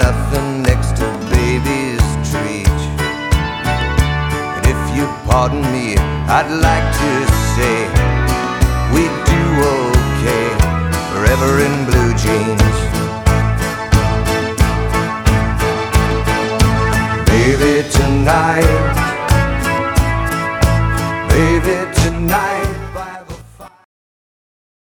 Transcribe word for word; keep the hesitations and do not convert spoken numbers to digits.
nothing next to baby's treat. And if you pardon me, I'd like to say we do okay, forever in blue jeans. Baby, tonight